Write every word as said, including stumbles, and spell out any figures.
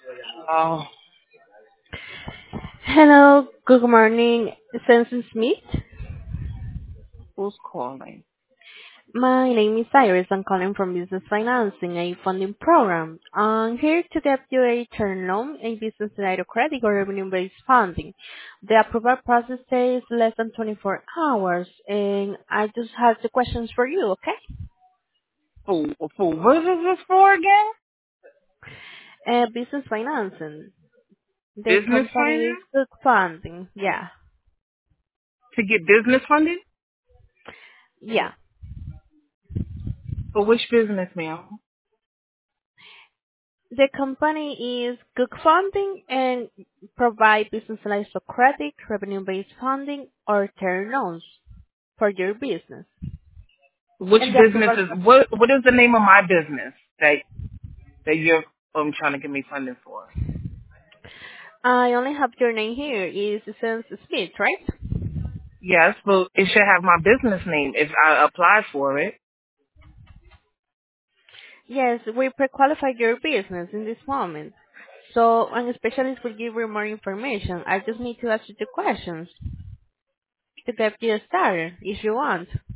Oh, Hello, good morning, Sensen Smith. who's calling? My name is Iris. I'm calling from Business Financing, a funding program. I'm here to get you a term loan, a business line of credit, or revenue-based funding. The approval process takes less than twenty-four hours, and I just have the questions for you, okay? For, for what is this for again? Uh, business financing. The Business company is finance? good funding. Yeah, To get business funded? yeah. For which business, ma'am? The company is Cook Funding and provide business lines of credit, revenue-based funding, or term loans for your business. Which And the business approval is, process. what, what is the name of my business that, that you're um, trying to give me funding for? I only have your name here. Is Sense Smith, right? Yes, but it should have my business name if I apply for it. Yes, we pre-qualify your business in this moment. So a specialist will give you more information. I just need to ask you two questions to get you started if you want.